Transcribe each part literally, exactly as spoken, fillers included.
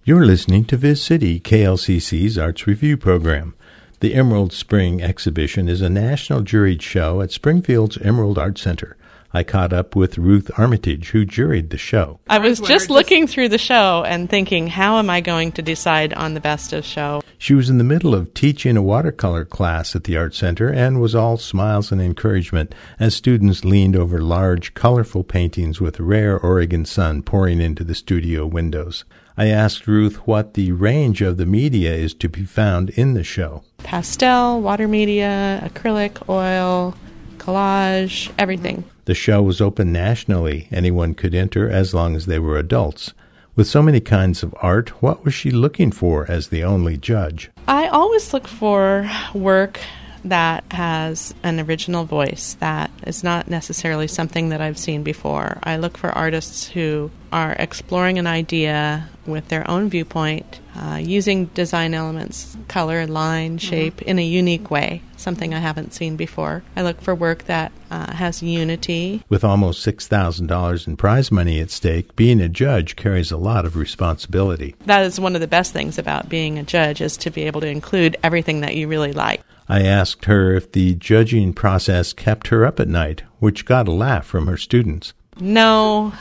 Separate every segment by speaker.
Speaker 1: You're listening to Viz City, K L C C's Arts Review program. The Emerald Spring Exhibition is a national juried show at Springfield's Emerald Art Center. I caught up with Ruth Armitage, who juried the show.
Speaker 2: I was just looking through the show and thinking, how am I going to decide on the best of show?
Speaker 1: She was in the middle of teaching a watercolor class at the Art Center and was all smiles and encouragement as students leaned over large, colorful paintings with rare Oregon sun pouring into the studio windows. I asked Ruth what the range of the media is to be found in the show.
Speaker 2: Pastel, water media, acrylic, oil, collage, everything.
Speaker 1: The show was open nationally. Anyone could enter as long as they were adults. With so many kinds of art, what was she looking for as the only judge?
Speaker 2: I always look for work that has an original voice, that is not necessarily something that I've seen before. I look for artists who are exploring an idea with their own viewpoint, uh, using design elements, color, line, shape, mm-hmm. in a unique way, something I haven't seen before. I look for work that uh, has unity.
Speaker 1: With almost six thousand dollars in prize money at stake, being a judge carries a lot of responsibility.
Speaker 2: That is one of the best things about being a judge, is to be able to include everything that you really like.
Speaker 1: I asked her if the judging process kept her up at night, which got a laugh from her students.
Speaker 2: No,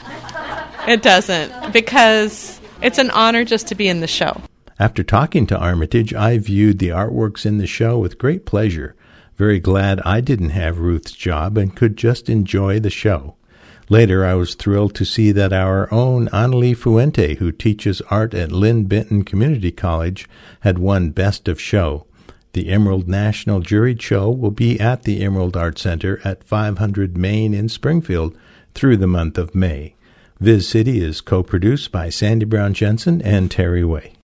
Speaker 2: it doesn't, because it's an honor just to be in the show.
Speaker 1: After talking to Armitage, I viewed the artworks in the show with great pleasure. Very glad I didn't have Ruth's job and could just enjoy the show. Later, I was thrilled to see that our own Annalie Fuente, who teaches art at Lynn Benton Community College, had won Best of Show. The Emerald National Juried Show will be at the Emerald Art Center at five hundred Main in Springfield through the month of May. Viz City is co-produced by Sandy Brown Jensen and Terry Way.